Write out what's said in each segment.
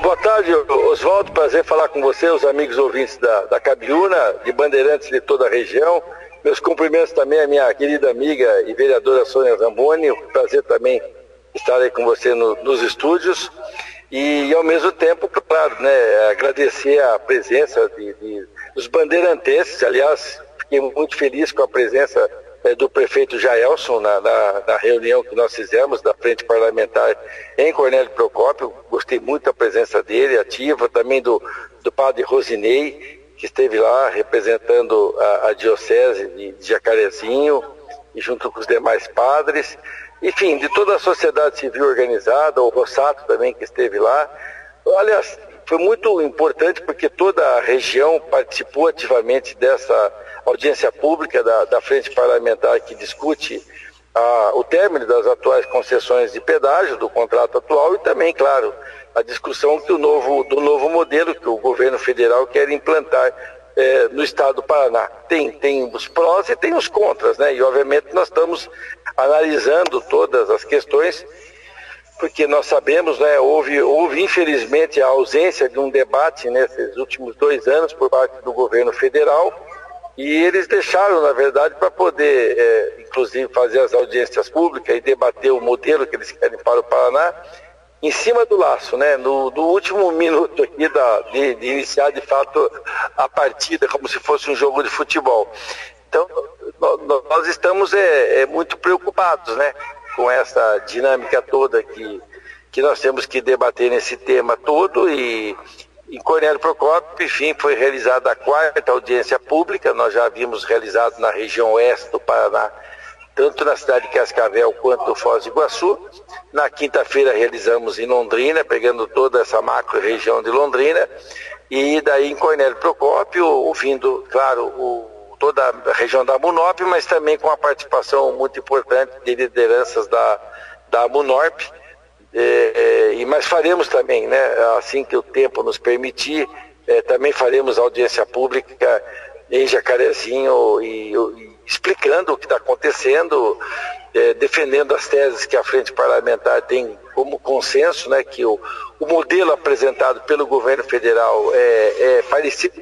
Boa tarde, Oswaldo. Prazer falar com você, os amigos ouvintes da Cabiúna, de Bandeirantes de toda a região. Meus cumprimentos também à minha querida amiga e vereadora Sônia Zamboni. Prazer também estar aí com você nos estúdios. E, ao mesmo tempo, claro, né, agradecer a presença dos bandeirantenses. Aliás, fiquei muito feliz com a presença do prefeito Jaelson na reunião que nós fizemos da Frente Parlamentar em Cornélio Procópio. Gostei muito da presença dele, ativa, também do padre Rosinei, que esteve lá representando a diocese de Jacarezinho, e junto com os demais padres, enfim, de toda a sociedade civil organizada, o Rossato também que esteve lá. Aliás, foi muito importante porque toda a região participou ativamente dessa audiência pública da Frente Parlamentar que discute o término das atuais concessões de pedágio do contrato atual e também, claro, a discussão do novo modelo que o governo federal quer implantar no estado do Paraná. Tem os prós e tem os contras, né? E obviamente nós estamos analisando todas as questões, porque nós sabemos, né, houve infelizmente a ausência de um debate nesses últimos 2 anos por parte do governo federal, e eles deixaram, na verdade, para poder, inclusive, fazer as audiências públicas e debater o modelo que eles querem para o Paraná, em cima do laço, né, no último minuto aqui de iniciar, de fato, a partida, como se fosse um jogo de futebol. Então, nós estamos muito preocupados, né, com essa dinâmica toda que nós temos que debater nesse tema todo. E em Cornélio Procópio, enfim, foi realizada a 4ª audiência pública. Nós já havíamos realizado na região oeste do Paraná, tanto na cidade de Cascavel quanto no Foz do Iguaçu. Na quinta-feira realizamos em Londrina, pegando toda essa macro-região de Londrina, e daí em Cornélio Procópio, ouvindo, claro, toda a região da Munorp, mas também com a participação muito importante de lideranças da Munorp. Mas faremos também, né, assim que o tempo nos permitir, também faremos audiência pública em Jacarezinho e explicando o que está acontecendo, defendendo as teses que a Frente Parlamentar tem como consenso, né, que o modelo apresentado pelo governo federal é parecido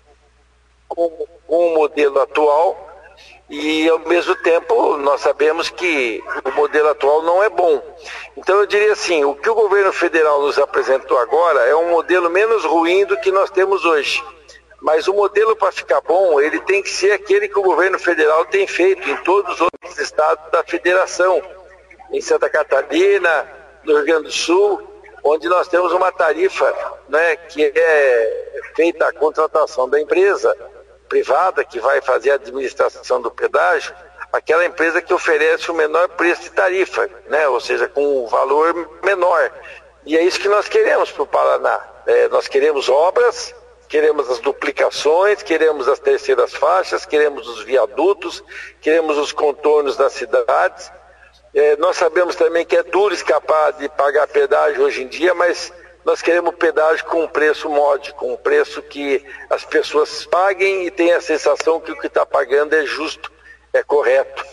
com o modelo atual, e ao mesmo tempo nós sabemos que o modelo atual não é bom. Então eu diria assim, o que o governo federal nos apresentou agora é um modelo menos ruim do que nós temos hoje. Mas o modelo, para ficar bom, ele tem que ser aquele que o governo federal tem feito em todos os outros estados da federação. Em Santa Catarina, no Rio Grande do Sul, onde nós temos uma tarifa, né, que é feita a contratação da empresa privada que vai fazer a administração do pedágio, aquela empresa que oferece o menor preço de tarifa, né, ou seja, com um valor menor. E é isso que nós queremos para o Paraná. Nós queremos obras, queremos as duplicações, queremos as terceiras faixas, queremos os viadutos, queremos os contornos das cidades. Nós sabemos também que é duro escapar de pagar pedágio hoje em dia, mas nós queremos pedágio com um preço módico, um preço que as pessoas paguem e tenham a sensação que o que está pagando é justo, é correto.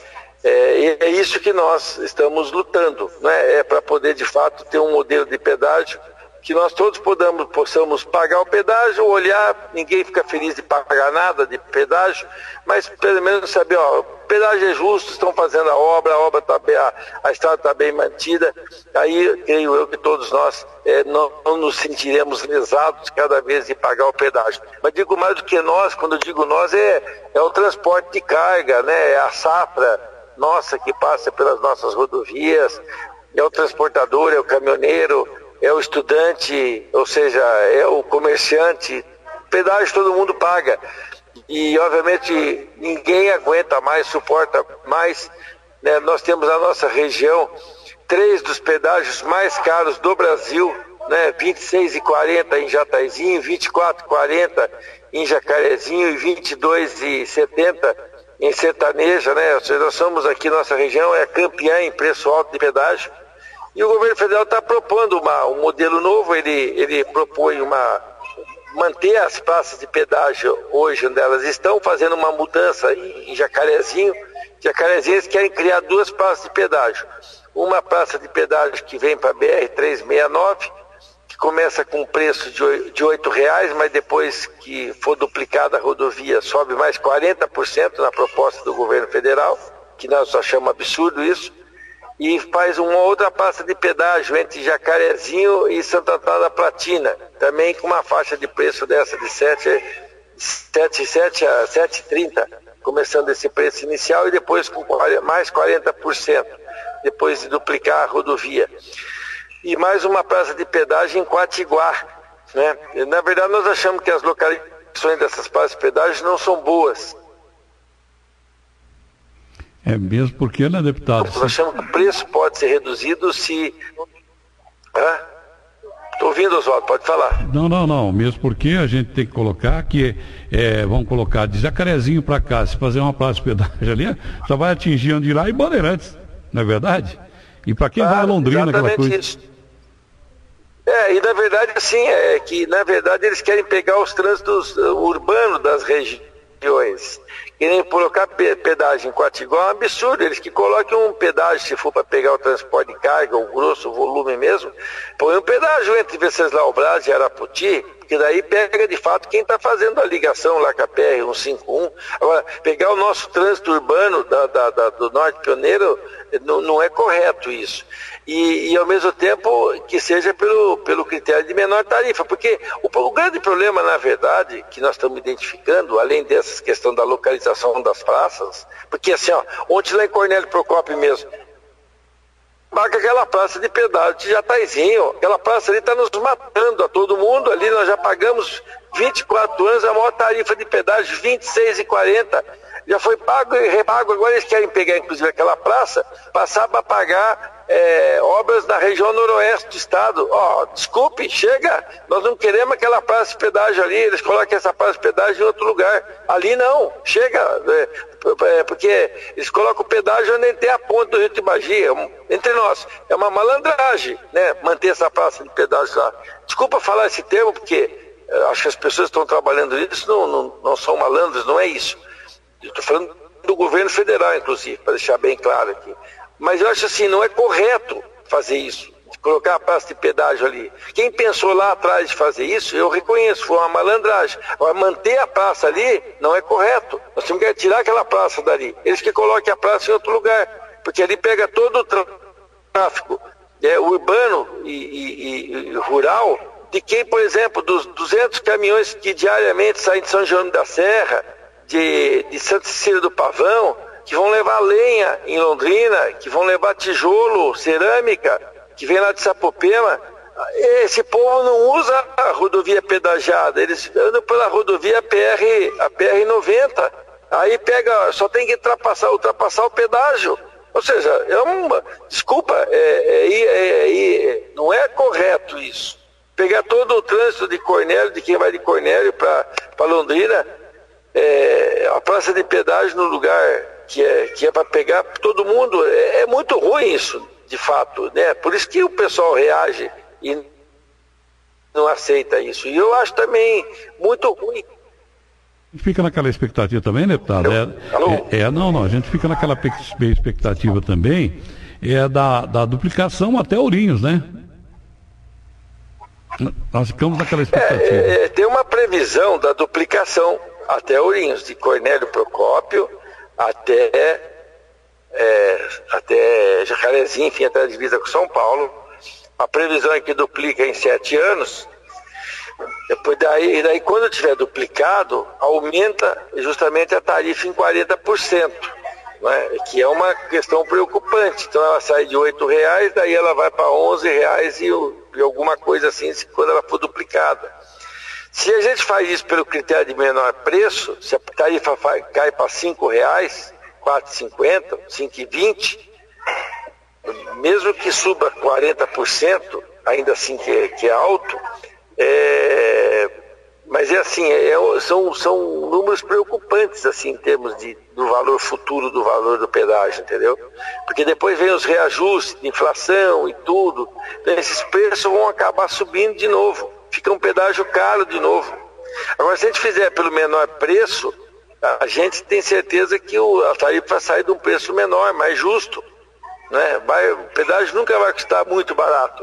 E é isso que nós estamos lutando, né? Para poder de fato ter um modelo de pedágio que nós todos possamos pagar o pedágio, olhar, ninguém fica feliz de pagar nada de pedágio, mas pelo menos saber, ó, o pedágio é justo, estão fazendo a obra está bem, a estrada está bem mantida. Aí creio eu que todos nós não nos sentiremos lesados cada vez de pagar o pedágio. Mas digo mais do que nós, quando eu digo nós, é o transporte de carga, né? É a safra nossa que passa pelas nossas rodovias, é o transportador, é o caminhoneiro, é o estudante, ou seja, é o comerciante. Pedágio todo mundo paga. E, obviamente, ninguém aguenta mais, suporta mais, né? Nós temos na nossa região 3 dos pedágios mais caros do Brasil, né? 26,40 em Jataizinho, 24,40 em Jacarezinho e 22,70 em Sertaneja, né? Ou seja, nós somos aqui, nossa região é campeã em preço alto de pedágio. E o governo federal está propondo um modelo novo. Ele propõe manter as praças de pedágio hoje onde elas estão, fazendo uma mudança em Jacarezinho. Jacarezinho, eles querem criar 2 praças de pedágio. Uma praça de pedágio que vem para a BR-369, começa com um preço de R$8, mas depois que for duplicada a rodovia sobe mais 40% na proposta do governo federal, que nós achamos absurdo isso, e faz uma outra praça de pedágio entre Jacarezinho e Santo Antônio da Platina, também com uma faixa de preço dessa de 7,7 a 7,30, começando esse preço inicial e depois com mais 40%, depois de duplicar a rodovia. E mais uma praça de pedágio em Quatiguá, né? Na verdade, nós achamos que as localizações dessas praças de pedágio não são boas. É mesmo porque, né, deputado? Nós achamos que o preço pode ser reduzido se... Estou ouvindo, Oswaldo, pode falar. Não, mesmo porque a gente tem que colocar que, vamos colocar de Jacarezinho para cá, se fazer uma praça de pedágio ali, só vai atingir onde ir lá e Bandeirantes, não é verdade? E para quem vai a Londrina, aquela coisa... Isso. E na verdade, assim, na verdade eles querem pegar os trânsitos urbanos das regiões. Querem colocar pedágio em Quatiguá, é um absurdo. Eles que coloquem um pedágio, se for para pegar o transporte de carga, o grosso, o volume mesmo, põe um pedágio entre Venceslau Braz e Arapoti, porque daí pega de fato quem está fazendo a ligação lá com a PR-151. Agora, pegar o nosso trânsito urbano do Norte Pioneiro, não é correto isso. E ao mesmo tempo que seja pelo critério de menor tarifa, porque o grande problema, na verdade, que nós estamos identificando, além dessa questão da localização das praças, porque assim, ontem lá em Cornélio Procópio mesmo, marca aquela praça de pedágio de Jataizinho, aquela praça ali está nos matando a todo mundo, ali nós já pagamos 24 anos a maior tarifa de pedágio, R$26,40, já foi pago e repago, agora eles querem pegar inclusive aquela praça, passar para pagar obras na região noroeste do estado. Desculpe, chega, nós não queremos aquela praça de pedágio ali, eles colocam essa praça de pedágio em outro lugar, ali não, chega, porque eles colocam o pedágio onde tem a ponte do Rio Tibagi, entre nós, é uma malandragem, né, manter essa praça de pedágio lá. Desculpa falar esse termo, porque acho que as pessoas que estão trabalhando nisso não são malandros, não é isso. Eu estou falando do governo federal, inclusive, para deixar bem claro aqui. Mas eu acho assim, não é correto fazer isso, colocar a praça de pedágio ali. Quem pensou lá atrás de fazer isso, eu reconheço, foi uma malandragem. Agora, manter a praça ali não é correto. Nós temos que tirar aquela praça dali. Eles que coloquem a praça em outro lugar, porque ali pega todo o tráfego urbano e rural, de quem, por exemplo, dos 200 caminhões que diariamente saem de São João da Serra, de Santa Cecília do Pavão, que vão levar lenha em Londrina, que vão levar tijolo, cerâmica, que vem lá de Sapopema. Esse povo não usa a rodovia pedagiada, eles andam pela rodovia PR-90. Aí só tem que ultrapassar o pedágio. Ou seja, desculpa, não é correto isso. Pegar todo o trânsito de Cornélio, de quem vai de Cornélio para Londrina, a praça de pedágio no lugar que é para pegar todo mundo, é muito ruim isso, de fato, né? Por isso que o pessoal reage e não aceita isso. E eu acho também muito ruim. A gente fica naquela expectativa também, né, deputado? A gente fica naquela expectativa também, da duplicação até Ourinhos, né? Nós ficamos naquela expectativa. Tem uma previsão da duplicação até Ourinhos, de Cornélio Procópio até Jacarezinho, enfim, até a divisa com São Paulo. A previsão é que duplica em 7 anos. Daí quando tiver duplicado, aumenta justamente a tarifa em 40%, né? Que é uma questão preocupante. Então ela sai de R$8, daí ela vai para R$11 e alguma coisa assim, quando ela for duplicada. Se a gente faz isso pelo critério de menor preço, se a tarifa cai para R$5, R$4,50, R$5,20, mesmo que suba 40%, ainda assim que é alto, mas são números preocupantes assim, em termos do valor futuro do valor do pedágio, entendeu? Porque depois vem os reajustes de inflação e tudo, então esses preços vão acabar subindo de novo. Fica um pedágio caro de novo. Agora, se a gente fizer pelo menor preço, a gente tem certeza que a tarifa vai sair de um preço menor, mais justo, né? O pedágio nunca vai custar muito barato.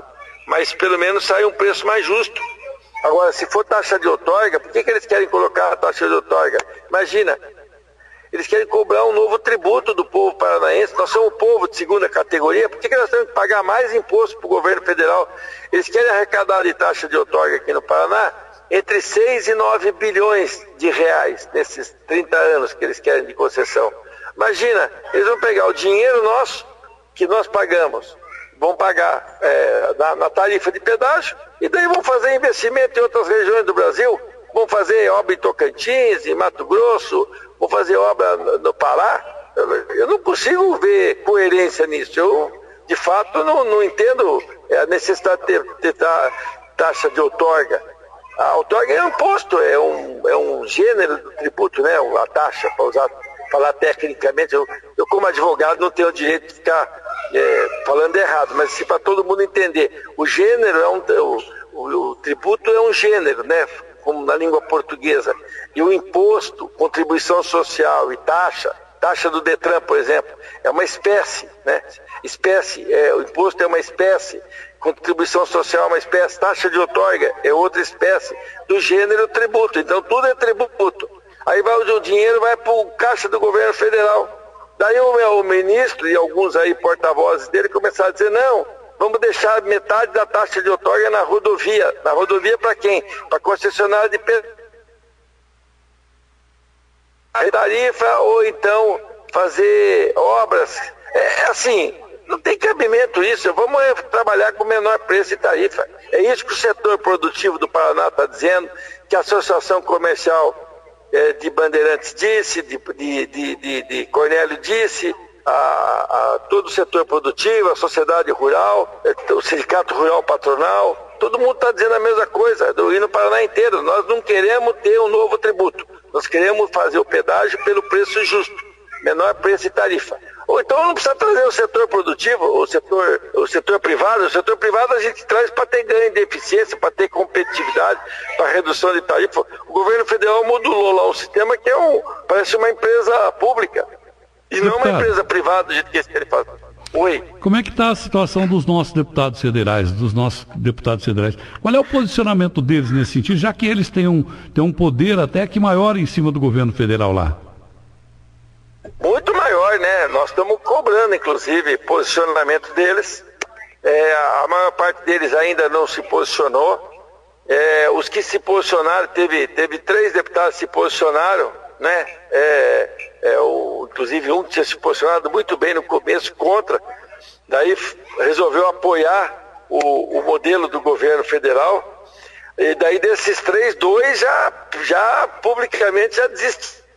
mas pelo menos sai um preço mais justo. Agora, se for taxa de outorga, por que eles querem colocar a taxa de outorga? Imagina, eles querem cobrar um novo tributo do povo paranaense. Nós somos um povo de segunda categoria, por que nós temos que pagar mais imposto para o governo federal? Eles querem arrecadar de taxa de outorga aqui no Paraná entre 6 e 9 bilhões de reais nesses 30 anos que eles querem de concessão. Imagina, eles vão pegar o dinheiro nosso, que nós pagamos, vão pagar na tarifa de pedágio, e daí vão fazer investimento em outras regiões do Brasil, vão fazer obra em Tocantins, em Mato Grosso, vão fazer obra no Pará. Eu não consigo ver coerência nisso. Eu, de fato, não entendo a necessidade de ter taxa de outorga. A outorga é um imposto, é um gênero do tributo, né? A taxa, para falar tecnicamente, eu como advogado não tenho o direito de ficar falando errado, mas se para todo mundo entender, o gênero o tributo é um gênero, né? Como na língua portuguesa, e o imposto, contribuição social e taxa do Detran, por exemplo, é uma espécie, né? O imposto é uma espécie, contribuição social é uma espécie, taxa de outorga é outra espécie, do gênero tributo, então tudo é tributo. Aí o dinheiro vai para o caixa do governo federal. Daí o ministro e alguns aí porta-vozes dele começaram a dizer, não, vamos deixar metade da taxa de outorga na rodovia. Na rodovia para quem? Para concessionária de tarifa, ou então fazer obras. Assim, não tem cabimento isso. Vamos trabalhar com menor preço e tarifa. É isso que o setor produtivo do Paraná está dizendo, que a Associação Comercial de Bandeirantes disse, de Cornélio disse, a todo o setor produtivo, a sociedade rural, o sindicato rural patronal, todo mundo está dizendo a mesma coisa, e no Paraná inteiro. Nós não queremos ter um novo tributo, nós queremos fazer o pedágio pelo preço justo, menor preço e tarifa. Ou então não precisa trazer o setor produtivo, o setor privado. O setor privado a gente traz para ter ganho de eficiência, para ter competitividade, para redução de tarifa. O governo federal modulou lá um sistema que parece uma empresa pública e não uma empresa privada do jeito que eles querem fazer. Oi. Como é que está a situação dos nossos deputados federais, Qual é o posicionamento deles nesse sentido, já que eles têm um poder até que maior em cima do governo federal lá? Muito maior, né? Nós estamos cobrando, inclusive, posicionamento deles. A maior parte deles ainda não se posicionou. Os que se posicionaram, teve 3 deputados que se posicionaram, né? Inclusive um tinha se posicionado muito bem no começo contra, daí resolveu apoiar o modelo do governo federal, e daí desses 3, 2 já publicamente já desistiram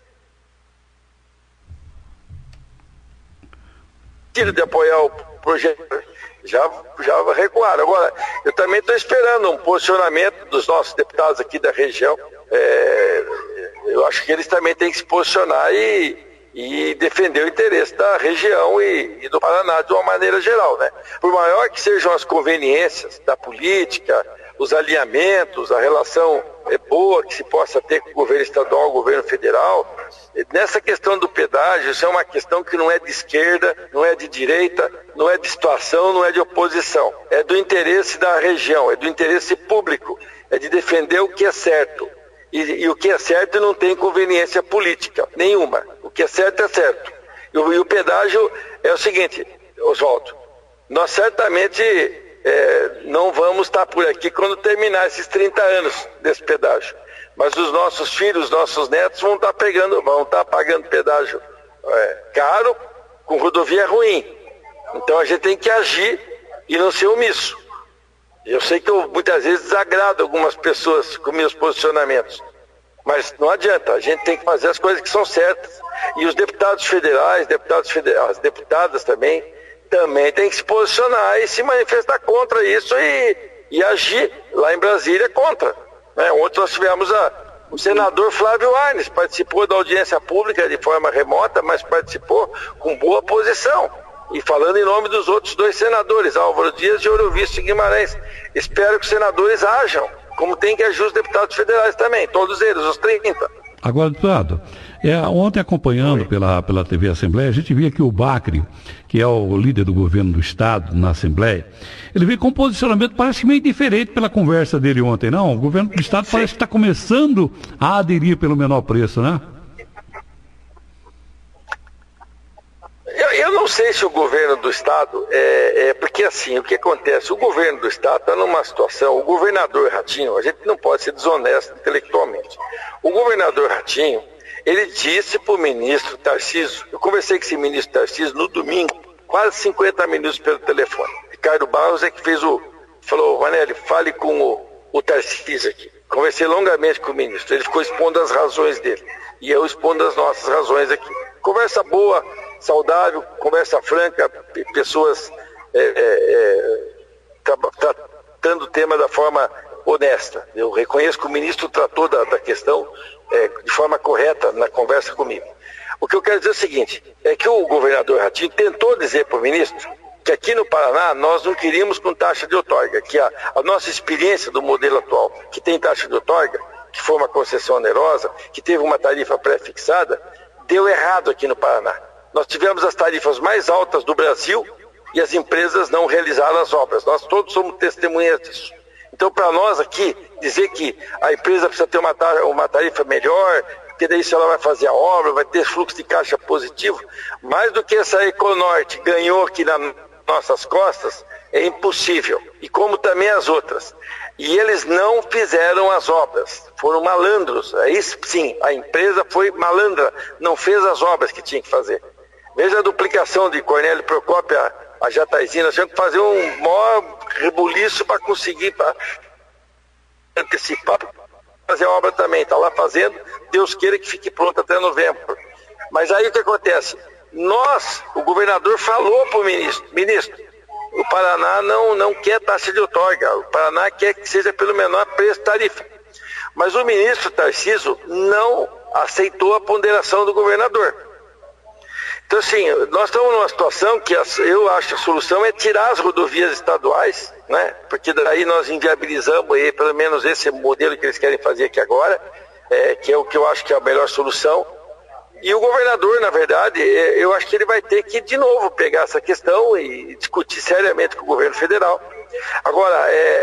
de apoiar o projeto, já recuaram. Agora, eu também estou esperando um posicionamento dos nossos deputados aqui da região. Eu acho que eles também têm que se posicionar e defender o interesse da região e do Paraná de uma maneira geral, né? Por maior que sejam as conveniências da política, os alinhamentos, a relação boa que se possa ter com o governo estadual, o governo federal, nessa questão do pedágio, isso é uma questão que não é de esquerda, não é de direita, não é de situação, não é de oposição. É do interesse da região, é do interesse público, é de defender o que é certo. E o que é certo não tem conveniência política nenhuma. O que é certo é certo. E o pedágio é o seguinte, Oswaldo, nós certamente não vamos estar por aqui quando terminar esses 30 anos desse pedágio. Mas os nossos filhos, nossos netos vão estar pagando pedágio caro, com rodovia ruim. Então a gente tem que agir e não ser omisso. Eu sei que eu muitas vezes desagrado algumas pessoas com meus posicionamentos, mas não adianta, a gente tem que fazer as coisas que são certas. E os deputados federais, as deputadas também tem que se posicionar e se manifestar contra isso e agir lá em Brasília contra. Ontem nós tivemos o senador Flávio Arnes, participou da audiência pública de forma remota, mas participou com boa posição. E falando em nome dos outros 2 senadores, Álvaro Dias e Orovício Guimarães. Espero que os senadores ajam, como tem que agir os deputados federais também, todos eles, os 30. Agora, deputado, Ontem, acompanhando pela TV Assembleia, a gente via que o Bacri, que é o líder do governo do Estado na Assembleia, ele veio com um posicionamento parece meio diferente pela conversa dele ontem, não? O governo do Estado parece que está começando a aderir pelo menor preço, né? Eu não sei se o governo do Estado, porque assim, o que acontece? O governo do Estado está numa situação, o governador Ratinho, a gente não pode ser desonesto intelectualmente. O governador Ratinho, ele disse para o ministro Tarcísio, eu conversei com esse ministro Tarcísio no domingo, quase 50 minutos pelo telefone. Ricardo Barros é que falou, Vanelli, fale com o Tarcísio aqui. Conversei longamente com o ministro, ele ficou expondo as razões dele, e eu expondo as nossas razões aqui. Conversa boa, saudável, conversa franca, pessoas tratando o tema da forma honesta. Eu reconheço que o ministro tratou da questão de forma correta na conversa comigo. O que eu quero dizer é o seguinte, é que o governador Ratinho tentou dizer para o ministro que aqui no Paraná nós não queríamos com taxa de outorga, que a nossa experiência do modelo atual, que tem taxa de outorga, que foi uma concessão onerosa, que teve uma tarifa pré-fixada, deu errado aqui no Paraná. Nós tivemos as tarifas mais altas do Brasil e as empresas não realizaram as obras. Nós todos somos testemunhas disso. Então, para nós aqui, dizer que a empresa precisa ter uma tarifa melhor, porque daí se ela vai fazer a obra, vai ter fluxo de caixa positivo, mais do que essa Econorte ganhou aqui nas nossas costas, é impossível. E como também as outras. E eles não fizeram as obras, foram malandros. Aí sim, a empresa foi malandra, não fez as obras que tinha que fazer. Veja a duplicação de Cornélio Procópio a Jataizina, nós tínhamos que fazer um maior rebuliço para conseguir antecipar, fazer a obra também, está lá fazendo, Deus queira que fique pronto até novembro. Mas aí o que acontece? O governador falou para o ministro, o Paraná não quer taxa de outorga, o Paraná quer que seja pelo menor preço tarifa. Mas o ministro Tarcísio não aceitou a ponderação do governador. Então, assim, nós estamos numa situação que eu acho que a solução é tirar as rodovias estaduais, né? Porque daí nós inviabilizamos aí, pelo menos esse modelo que eles querem fazer aqui agora, que é o que eu acho que é a melhor solução. E o governador, na verdade, eu acho que ele vai ter que, de novo, pegar essa questão e discutir seriamente com o governo federal. Agora,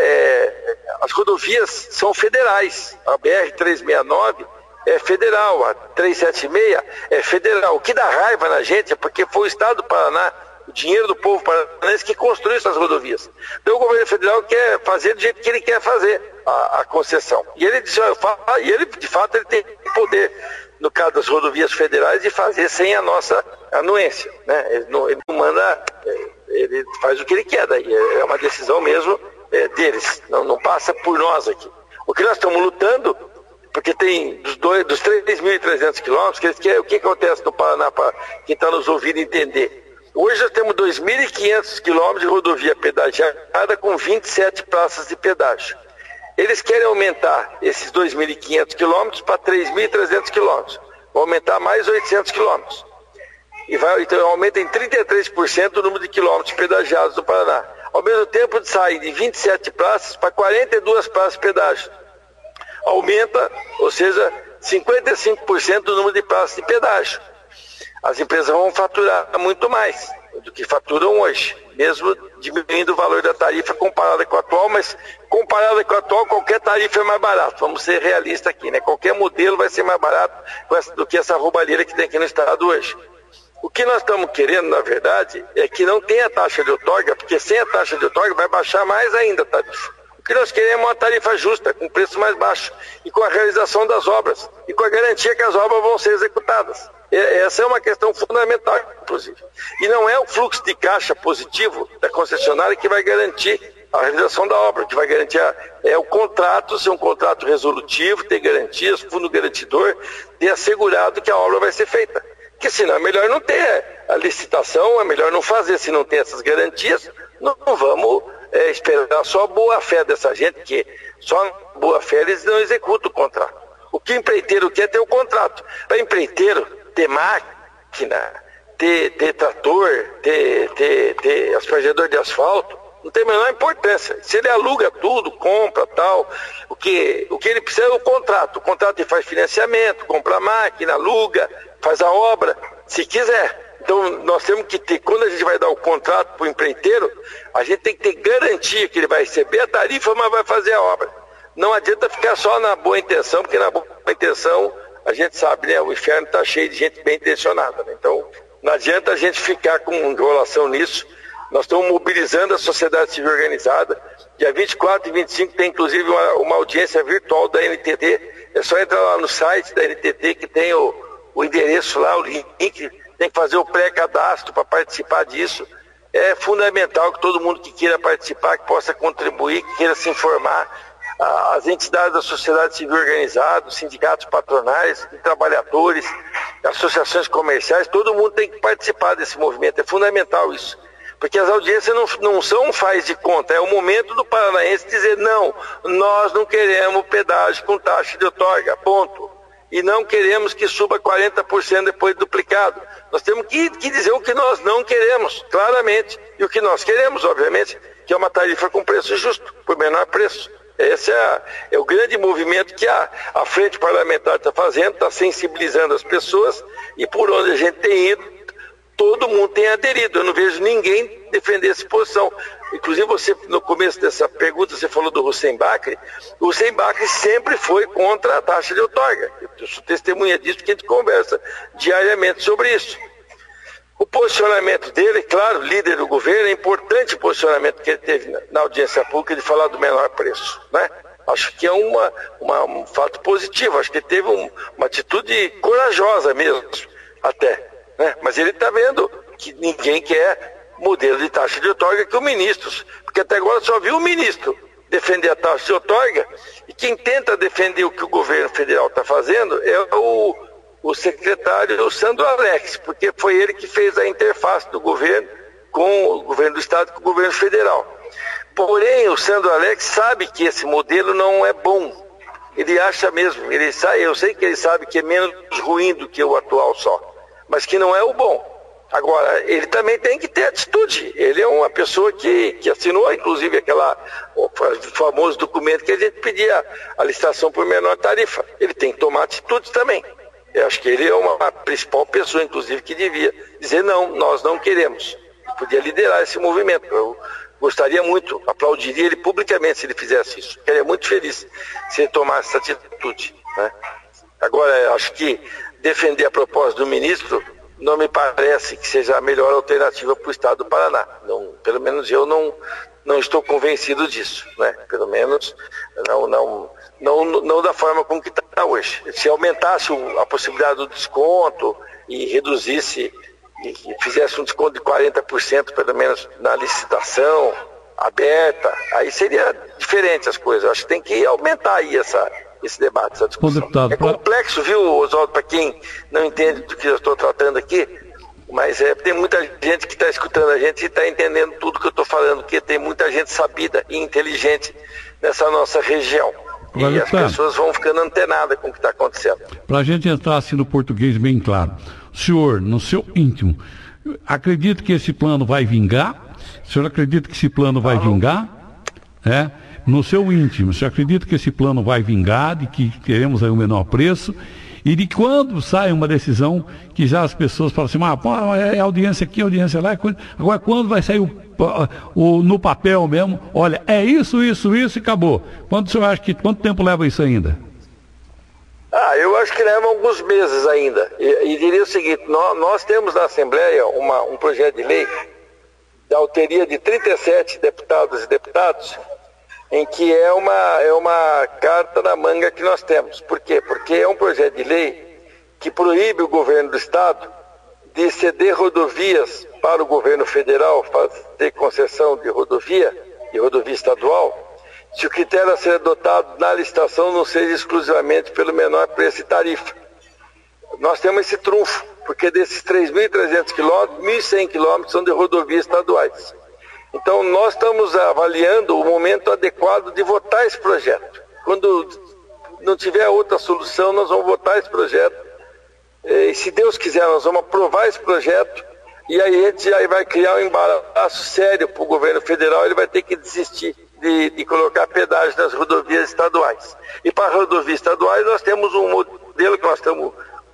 as rodovias são federais. A BR-369 é federal, a 376 é federal. O que dá raiva na gente é porque foi o Estado do Paraná, o dinheiro do povo paranaense que construiu essas rodovias. Então o governo federal quer fazer do jeito que ele quer fazer a concessão. E ele de fato, ele tem poder, no caso das rodovias federais, de fazer sem a nossa anuência, né? Ele não manda, ele faz o que ele quer, daí é uma decisão mesmo deles, não passa por nós aqui. O que nós estamos lutando, porque tem dos 3.300 quilômetros, o que acontece no Paraná, para quem está nos ouvindo entender. Hoje nós temos 2.500 quilômetros de rodovia pedagiada com 27 praças de pedágio. Eles querem aumentar esses 2.500 quilômetros para 3.300 quilômetros. Vai aumentar mais 800 quilômetros. Então aumenta em 33% o número de quilômetros pedagiados do Paraná. Ao mesmo tempo sai de 27 praças para 42 praças de pedágio. Aumenta, ou seja, 55% do número de praças de pedágio. As empresas vão faturar muito mais do que faturam hoje, mesmo diminuindo o valor da tarifa comparada com a atual, mas comparada com a atual, qualquer tarifa é mais barato. Vamos ser realistas aqui, né? Qualquer modelo vai ser mais barato do que essa roubalheira que tem aqui no estado hoje. O que nós estamos querendo, na verdade, é que não tenha taxa de outorga, porque sem a taxa de outorga vai baixar mais ainda a tarifa. O que nós queremos é uma tarifa justa, com preço mais baixo, e com a realização das obras, e com a garantia que as obras vão ser executadas. Essa é uma questão fundamental, inclusive. E não é o fluxo de caixa positivo da concessionária que vai garantir a realização da obra, que vai garantir o contrato, ser um contrato resolutivo, ter garantias, fundo garantidor, ter assegurado que a obra vai ser feita. Porque senão é melhor não ter a licitação, é melhor não fazer. Se não tem essas garantias, não vamos esperar só a boa-fé dessa gente, que só a boa-fé eles não executam o contrato. O que o empreiteiro quer é ter o contrato. Para empreiteiro ter máquina, ter trator, ter aspergidor de asfalto, Não tem a menor importância. Se ele aluga tudo, compra, tal, o que ele precisa é o contrato. O contrato ele faz financiamento, compra a máquina, aluga, faz a obra, se quiser. Então nós temos que ter, quando a gente vai dar o contrato para o empreiteiro, a gente tem que ter garantia que ele vai receber a tarifa, mas vai fazer a obra. Não adianta ficar só na boa intenção, porque na boa intenção a gente sabe, né? O inferno está cheio de gente bem intencionada, né? Então não adianta a gente ficar com enrolação nisso. Nós estamos mobilizando a sociedade civil organizada. Dia 24 e 25 tem inclusive uma audiência virtual da NTT. É só entrar lá no site da NTT que tem o endereço lá, o link. Tem que fazer o pré-cadastro para participar disso. É fundamental que todo mundo que queira participar, que possa contribuir, que queira se informar. As entidades da sociedade civil organizada, os sindicatos patronais, trabalhadores, associações comerciais, todo mundo tem que participar desse movimento. É fundamental isso. Porque as audiências não são um faz de conta, é o momento do paranaense dizer não, nós não queremos pedágio com taxa de outorga, ponto. E não queremos que suba 40% depois duplicado. Nós temos que dizer o que nós não queremos, claramente. E o que nós queremos, obviamente, que é uma tarifa com preço justo, por menor preço. Esse é o grande movimento que a Frente Parlamentar está fazendo, está sensibilizando as pessoas, e por onde a gente tem ido, todo mundo tem aderido. Eu não vejo ninguém defender essa posição. Inclusive você, no começo dessa pergunta, você falou do Hussein Bakri. O Hussein Bakri sempre foi contra a taxa de outorga. Eu sou testemunha disso, porque a gente conversa diariamente sobre isso. O posicionamento dele, claro, líder do governo, é importante o posicionamento que ele teve na audiência pública de falar do menor preço, né? Acho que é um fato positivo. Acho que ele teve uma atitude corajosa mesmo, até. Né? Mas ele está vendo que ninguém quer modelo de taxa de outorga que o ministro, porque até agora só viu o ministro defender a taxa de outorga, e quem tenta defender o que o governo federal está fazendo é o secretário Sandro Alex, porque foi ele que fez a interface do governo com o governo do estado e com o governo federal. Porém, o Sandro Alex sabe que esse modelo não é bom. Ele acha mesmo, eu sei que ele sabe que é menos ruim do que o atual só, mas que não é o bom. Agora, ele também tem que ter atitude. Ele é uma pessoa que assinou, inclusive, o famoso documento que a gente pedia a licitação por menor tarifa. Ele tem que tomar atitude também. Eu acho que ele é uma principal pessoa, inclusive, que devia dizer não, nós não queremos. Podia liderar esse movimento. Eu gostaria muito, aplaudiria ele publicamente se ele fizesse isso. Ficaria muito feliz se ele tomasse essa atitude, né? Agora, acho que defender a proposta do ministro não me parece que seja a melhor alternativa para o estado do Paraná. Não, pelo menos eu não estou convencido disso, né? Pelo menos não da forma como que está hoje. Se aumentasse a possibilidade do desconto e reduzisse e fizesse um desconto de 40% pelo menos na licitação aberta, aí seria diferente as coisas. Acho que tem que aumentar aí esse debate, essa discussão. Deputado, é complexo, viu, Oswaldo, para quem não entende do que eu estou tratando aqui, mas tem muita gente que está escutando a gente e está entendendo tudo que eu estou falando, porque tem muita gente sabida e inteligente nessa nossa região. E as pessoas vão ficando antenadas com o que está acontecendo. Para a gente entrar assim no português bem claro, o senhor, no seu íntimo, acredita que esse plano vai vingar? O senhor acredita que esse plano vai vingar? No seu íntimo, você acredita que esse plano vai vingar, de que teremos aí um menor preço, e de quando sai uma decisão que já as pessoas falam assim, é audiência aqui, audiência lá, agora quando vai sair no papel mesmo, olha, é isso e acabou. Quanto o senhor acha quanto tempo leva isso ainda? Eu acho que leva alguns meses ainda. E diria o seguinte, nós temos na Assembleia um projeto de lei da autoria de 37 deputadas e deputados, em que é uma carta na manga que nós temos. Por quê? Porque é um projeto de lei que proíbe o governo do estado de ceder rodovias para o governo federal, fazer concessão de rodovia estadual, se o critério a ser adotado na licitação não seja exclusivamente pelo menor preço e tarifa. Nós temos esse trunfo, porque desses 3.300 quilômetros, 1.100 quilômetros são de rodovias estaduais. Então, nós estamos avaliando o momento adequado de votar esse projeto. Quando não tiver outra solução, nós vamos votar esse projeto. E, se Deus quiser, nós vamos aprovar esse projeto e aí a gente aí vai criar um embaraço sério para o governo federal, ele vai ter que desistir de colocar pedágio nas rodovias estaduais. E para rodovias estaduais nós temos um modelo que nós estamos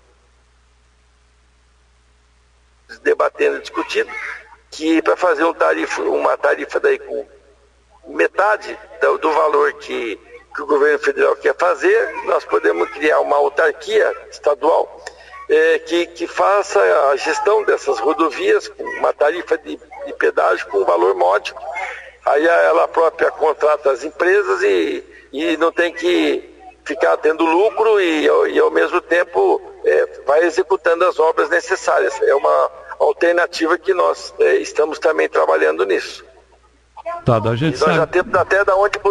debatendo, discutindo, que para fazer uma tarifa daí com metade do valor que o governo federal quer fazer, nós podemos criar uma autarquia estadual que faça a gestão dessas rodovias com uma tarifa de pedágio com um valor módico. Aí ela própria contrata as empresas e não tem que ficar tendo lucro e ao mesmo tempo vai executando as obras necessárias. É uma alternativa que nós estamos também trabalhando nisso. Tá, a gente sabe... já temos até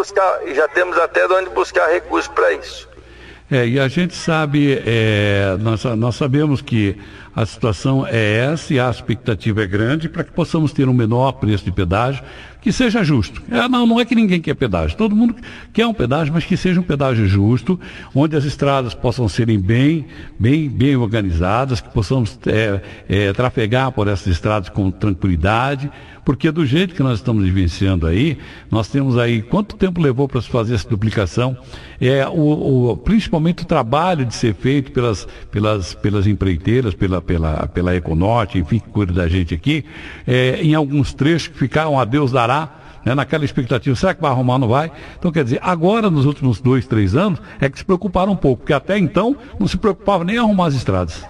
de onde buscar recursos para isso. E a gente sabe, nós sabemos que a situação é essa e a expectativa é grande para que possamos ter um menor preço de pedágio, que seja justo. Não é que ninguém quer pedágio, todo mundo quer um pedágio, mas que seja um pedágio justo, onde as estradas possam serem bem organizadas, que possamos trafegar por essas estradas com tranquilidade, porque do jeito que nós estamos vivenciando aí, nós temos aí, quanto tempo levou para se fazer essa duplicação? Principalmente o trabalho de ser feito pelas empreiteiras, pela Econorte, enfim, que cuida da gente aqui, em alguns trechos que ficaram a Deus dará, né, naquela expectativa, será que vai arrumar, não vai? Então, quer dizer, agora, nos últimos 2, 3 anos, é que se preocuparam um pouco, porque até então não se preocupavam nem em arrumar as estradas.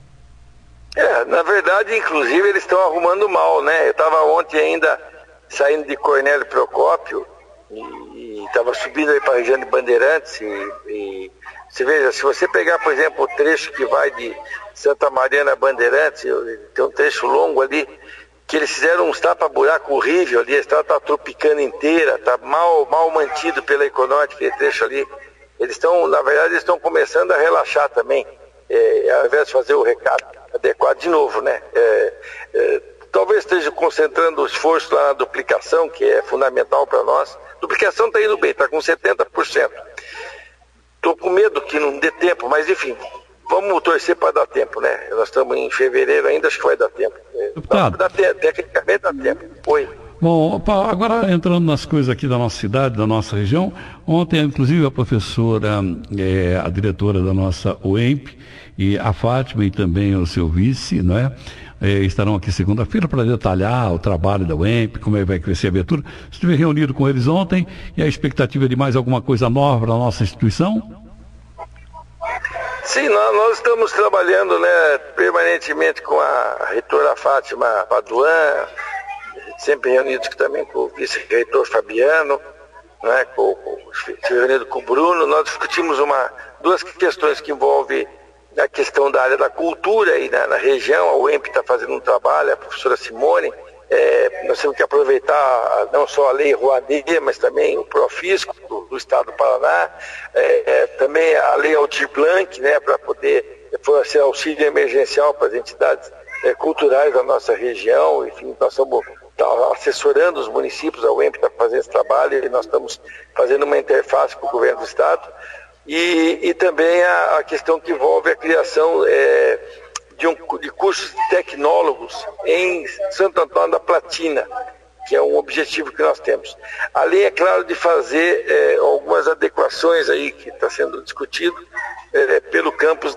Na verdade, inclusive, eles estão arrumando mal, né? Eu estava ontem ainda saindo de Cornélio Procópio e estava subindo aí para a região de Bandeirantes e você veja, se você pegar, por exemplo, o trecho que vai de Santa Mariana a Bandeirantes, tem um trecho longo ali, que eles fizeram uns tapa-buraco horrível ali, a estrada está tropicando inteira, está mal mantido pela Econorte, aquele trecho ali. Na verdade, eles estão começando a relaxar também, ao invés de fazer o recado adequado de novo, né? Talvez esteja concentrando o esforço lá na duplicação, que é fundamental para nós. A duplicação está indo bem, está com 70%. Estou com medo que não dê tempo, mas enfim, vamos torcer para dar tempo, né? Nós estamos em fevereiro ainda, acho que vai dar tempo. Tecnicamente dá tempo. Oi. Bom, agora entrando nas coisas aqui da nossa cidade, da nossa região, ontem, inclusive, a professora, a diretora da nossa UEMP, e a Fátima e também o seu vice, não é? Estarão aqui segunda-feira para detalhar o trabalho da UEMP, como vai crescer a abertura. Estive reunido com eles ontem e a expectativa é de mais alguma coisa nova para a nossa instituição? Sim, nós estamos trabalhando, né, permanentemente com a reitora Fátima Paduan, sempre reunidos também com o vice-reitor Fabiano, né, reunido com o Bruno. Nós discutimos duas questões que envolvem a questão da área da cultura aí na região. A UEMP está fazendo um trabalho, a professora Simone, nós temos que aproveitar não só a Lei Rouanet, mas também o Profisco do Estado do Paraná, também a Lei Aldir Blanc, né, para poder fornecer auxílio emergencial para as entidades culturais da nossa região. Enfim, nós estamos assessorando os municípios, a UEMP está fazendo esse trabalho e nós estamos fazendo uma interface com o governo do Estado. E também a questão que envolve a criação de cursos de tecnólogos em Santo Antônio da Platina, que é um objetivo que nós temos. Além, é claro, de fazer algumas adequações aí que está sendo discutido pelo campus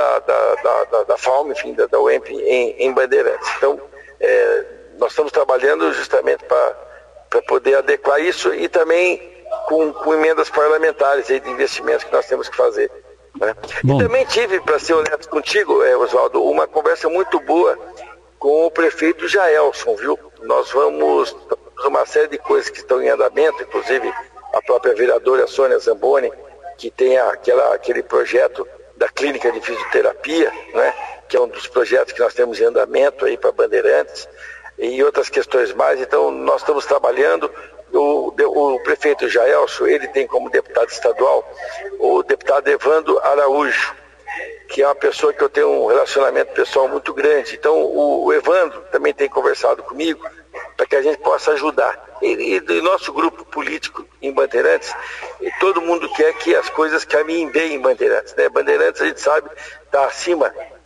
da FAUM, enfim, da UEMP em Bandeirantes. Então, nós estamos trabalhando justamente para poder adequar isso e também com emendas parlamentares aí de investimentos que nós temos que fazer, né? E também tive, para ser honesto contigo, Oswaldo, uma conversa muito boa com o prefeito Jaelson, viu? Nós vamos uma série de coisas que estão em andamento, inclusive a própria vereadora Sônia Zamboni, que tem aquele projeto da clínica de fisioterapia, né? Que é um dos projetos que nós temos em andamento aí para Bandeirantes e outras questões mais. Então nós estamos trabalhando. O prefeito Jaelson, ele tem como deputado estadual o deputado Evandro Araújo, que é uma pessoa que eu tenho um relacionamento pessoal muito grande. Então o Evandro também tem conversado comigo para que a gente possa ajudar. E do nosso grupo político em Bandeirantes, todo mundo quer que as coisas caminhem bem em Bandeirantes, né? Bandeirantes, a gente sabe, está acima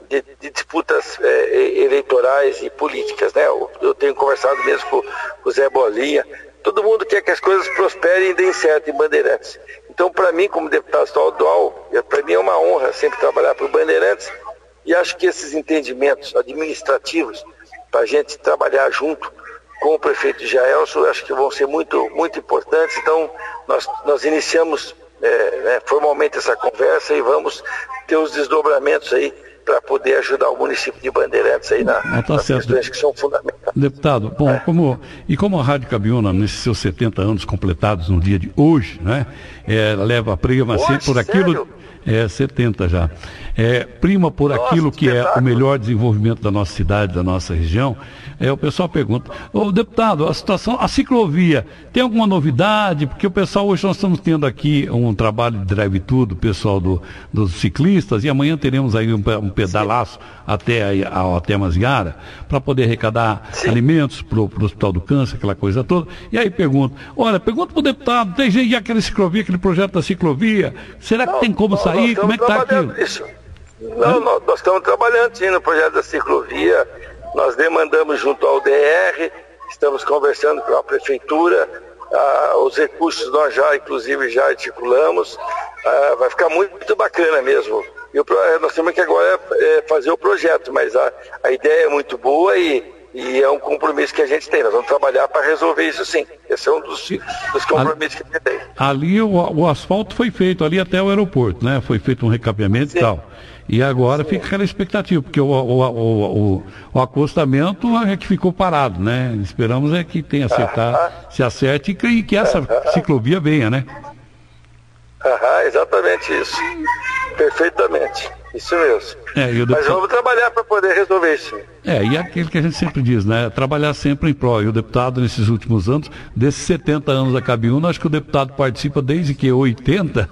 de disputas eleitorais e políticas, né? Eu tenho conversado mesmo com o Zé Bolinha. Todo mundo quer que as coisas prosperem e deem certo em Bandeirantes. Então, para mim, como deputado estadual, para mim é uma honra sempre trabalhar para o Bandeirantes, e acho que esses entendimentos administrativos, para a gente trabalhar junto com o prefeito de Jaelson, acho que vão ser muito, muito importantes. Então, nós iniciamos formalmente essa conversa e vamos ter os desdobramentos aí para poder ajudar o município de Bandeirantes aí nas questões que são fundamentais. Deputado, bom, como a Rádio Cabiúna, nesses seus 70 anos completados no dia de hoje, né, leva a prima sempre por aquilo... 70 já. Prima por aquilo que é o melhor desenvolvimento da nossa cidade, da nossa região. O pessoal pergunta, deputado, a situação, a ciclovia, tem alguma novidade? Porque o pessoal, hoje nós estamos tendo aqui um trabalho de drive-thru do pessoal dos ciclistas, e amanhã teremos aí um pedalaço até Maziara, para poder arrecadar alimentos para o Hospital do Câncer, aquela coisa toda. E aí pergunta para o deputado, tem gente já aquela ciclovia, aquele projeto da ciclovia, será que tem como sair? Como é que está aquilo? Nós estamos trabalhando sim no projeto da ciclovia, nós demandamos junto ao DR, estamos conversando com a prefeitura, os recursos nós já articulamos, vai ficar muito bacana mesmo. Nós temos que agora fazer o projeto, mas a ideia é muito boa e é um compromisso que a gente tem. Nós vamos trabalhar para resolver isso sim. Esse é um dos compromissos que a gente tem. Ali o asfalto foi feito, ali até o aeroporto, né? Foi feito um recapeamento e tal. E agora fica aquela expectativa, porque o acostamento é que ficou parado, né? Esperamos que tenha se acerte e que essa ciclovia venha, né? Exatamente isso. Perfeitamente. Isso mesmo. Mas vamos trabalhar para poder resolver isso. E aquilo que a gente sempre diz, né? Trabalhar sempre em prol. E o deputado, nesses últimos anos, desses 70 anos da Cabiúna, acho que o deputado participa desde que 80.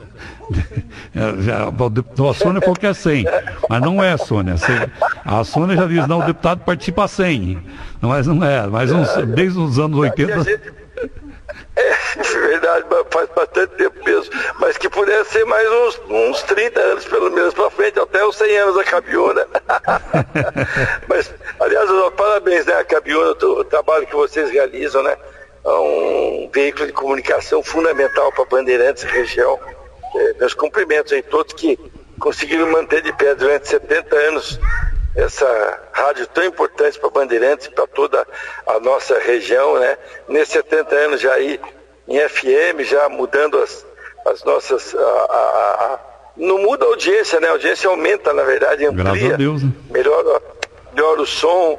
A Sônia falou que é 100, mas não é, Sônia. A Sônia já diz, não, o deputado participa 100. Mas não é, desde os anos 80... Verdade, faz bastante tempo mesmo, mas que pudesse ser mais uns 30 anos pelo menos para frente, até os 100 anos da Cabiúna. Mas, aliás, parabéns, né, a Cabiúna, o trabalho que vocês realizam, né, é um veículo de comunicação fundamental para Bandeirantes e região. Meus cumprimentos aí todos que conseguiram manter de pé durante 70 anos essa rádio tão importante para Bandeirantes, para toda a nossa região, né? Nesses 70 anos já aí em FM, já mudando as nossas... não muda a audiência, né? A audiência aumenta, na verdade, amplia. Graças a Deus, né? Melhora o som,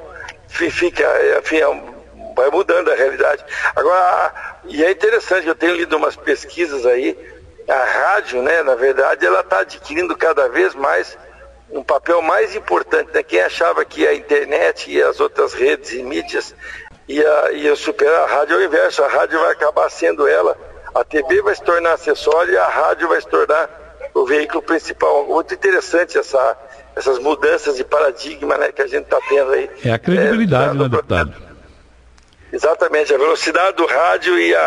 vai mudando a realidade. Agora, e é interessante, eu tenho lido umas pesquisas aí, a rádio, né? Na verdade, ela está adquirindo cada vez mais um papel mais importante, né? Quem achava que a internet e as outras redes e mídias ia superar a rádio, ao inverso, a rádio vai acabar sendo ela, a TV vai se tornar acessória e a rádio vai se tornar o veículo principal. Muito interessante essas mudanças de paradigma, né, que a gente está tendo aí. É a credibilidade, né, deputado? Exatamente, a velocidade do rádio e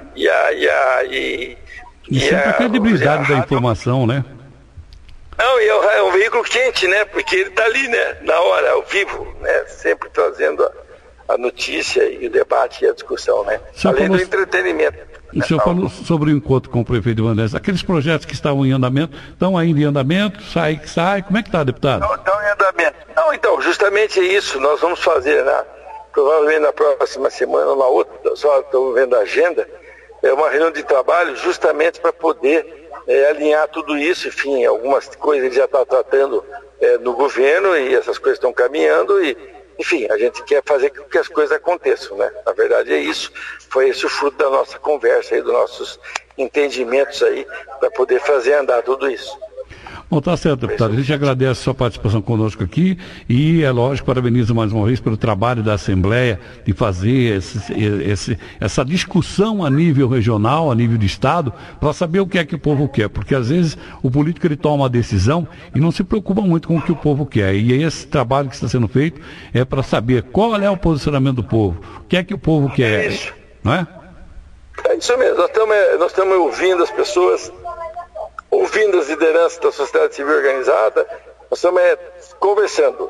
sempre a credibilidade da informação, né? Não, e é um veículo quente, né? Porque ele está ali, né? Na hora, ao vivo, né? Sempre trazendo a notícia e o debate e a discussão, né? Além do entretenimento. O senhor falou sobre o encontro com o prefeito de Bandeirantes. Aqueles projetos que estavam em andamento, estão ainda em andamento? Sai. Como é que está, deputado? Estão em andamento. Não, então, justamente é isso. Nós vamos fazer, provavelmente na próxima semana ou na outra, só estamos vendo a agenda, uma reunião de trabalho justamente para poder alinhar tudo isso. Enfim, algumas coisas ele já está tratando no governo e essas coisas estão caminhando e, enfim, a gente quer fazer com que as coisas aconteçam, né? Na verdade é isso, foi esse o fruto da nossa conversa aí, dos nossos entendimentos aí, para poder fazer andar tudo isso. Bom, tá certo, deputado. A gente agradece a sua participação conosco aqui e, é lógico, parabenizo mais uma vez pelo trabalho da Assembleia de fazer essa discussão a nível regional, a nível de Estado, para saber o que é que o povo quer. Porque, às vezes, o político ele toma uma decisão e não se preocupa muito com o que o povo quer. E esse trabalho que está sendo feito é para saber qual é o posicionamento do povo, o que é que o povo quer. Isso. Não é? É isso mesmo. Nós estamos ouvindo as pessoas, ouvindo as lideranças da sociedade civil organizada, Nós estamos conversando.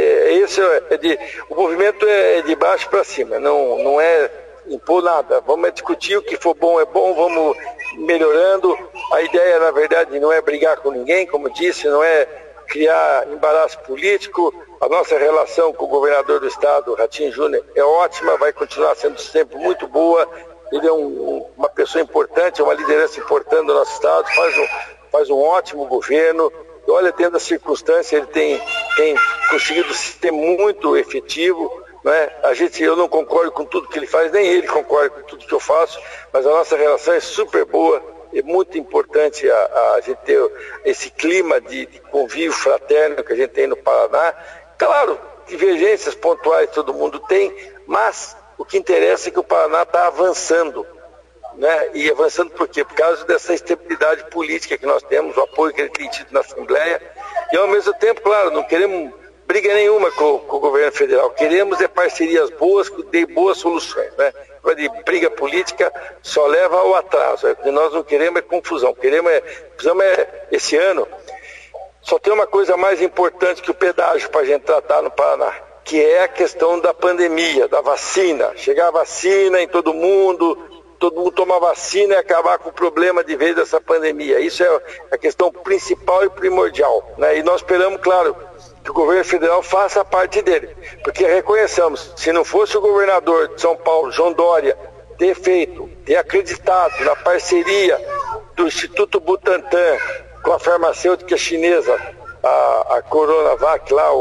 O movimento é de baixo para cima, não é impor nada. Vamos discutir, o que for bom é bom, vamos melhorando. A ideia, na verdade, não é brigar com ninguém, como disse, não é criar embaraço político. A nossa relação com o governador do estado, Ratinho Júnior, é ótima, vai continuar sendo sempre muito boa. Ele é uma pessoa importante, é uma liderança importante do nosso estado, faz um ótimo governo. E olha, dentro da circunstância, ele tem conseguido ser muito efetivo. Né? Eu não concordo com tudo que ele faz, nem ele concorda com tudo que eu faço, mas a nossa relação é super boa. É muito importante a gente ter esse clima de convívio fraterno que a gente tem no Paraná. Claro, divergências pontuais todo mundo tem, mas o que interessa é que o Paraná está avançando. Né? E avançando por quê? Por causa dessa estabilidade política que nós temos, o apoio que ele tem tido na Assembleia. E ao mesmo tempo, claro, não queremos briga nenhuma com o governo federal. Queremos parcerias boas que dê boas soluções. Né? De briga política só leva ao atraso. O que nós não queremos é confusão. Precisamos esse ano, só tem uma coisa mais importante que o pedágio para a gente tratar no Paraná, que é a questão da pandemia, da vacina. Chegar a vacina em todo mundo tomar vacina e acabar com o problema de vez dessa pandemia. Isso é a questão principal e primordial. Né? E nós esperamos, claro, que o governo federal faça a parte dele. Porque reconheçamos, se não fosse o governador de São Paulo, João Dória, ter acreditado na parceria do Instituto Butantan com a farmacêutica chinesa, a Coronavac lá,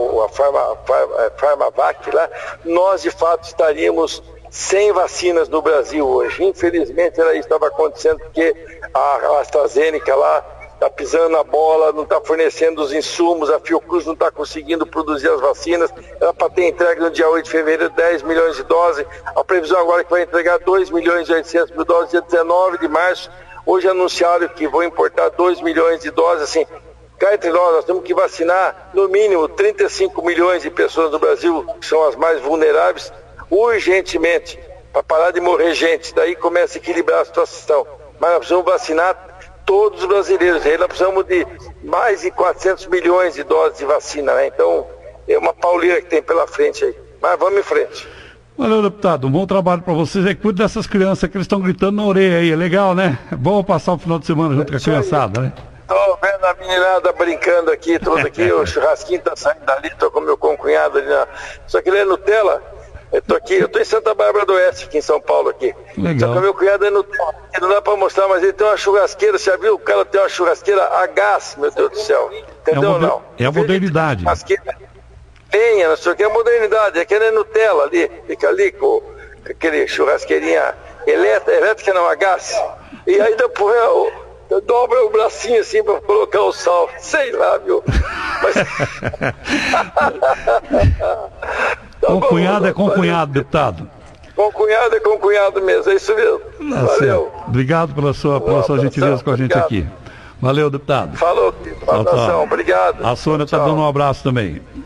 a Farmavac lá, nós de fato estaríamos sem vacinas no Brasil hoje. Infelizmente isso estava acontecendo porque a AstraZeneca lá está pisando na bola, não está fornecendo os insumos, a Fiocruz não está conseguindo produzir as vacinas. Era para ter entregue no dia 8 de fevereiro 10 milhões de doses, a previsão agora é que vai entregar 2 milhões e 800 mil doses dia 19 de março. Hoje anunciaram que vão importar 2 milhões de doses. Assim, cá entre nós temos que vacinar no mínimo 35 milhões de pessoas no Brasil, que são as mais vulneráveis, urgentemente, para parar de morrer gente. Daí começa a equilibrar a situação. Mas nós precisamos vacinar todos os brasileiros. Aí nós precisamos de mais de 400 milhões de doses de vacina. Né? Então, é uma pauleira que tem pela frente aí. Mas vamos em frente. Valeu, deputado. Um bom trabalho para vocês. Cuide dessas crianças que eles estão gritando na orelha aí. É legal, né? É bom passar o final de semana junto com a criançada, né? Tô vendo a meninada brincando aqui, tudo aqui. O churrasquinho tá saindo dali. Tô com meu concunhado ali. Só que ele é Nutella. Eu tô em Santa Bárbara do Oeste, aqui em São Paulo aqui. Legal. Só que o meu cunhado é Nutella. Não dá pra mostrar, mas ele tem uma churrasqueira. Você já viu? O cara tem uma churrasqueira a gás, meu Deus do céu. Entendeu ou não? É a modernidade. Tenha, não sei o que é a modernidade. Aquele é Nutella ali. Fica ali com aquele churrasqueirinha elétrica não, a gás. E aí depois eu dobro o bracinho assim pra colocar o sal. Sei lá, viu? Mas... com cunhado é com cunhado, deputado. Com cunhado é com cunhado mesmo, é isso mesmo. Valeu. Obrigado pela sua gentileza com a gente aqui. Valeu, deputado. Falou, obrigado. A Sônia está dando um abraço também.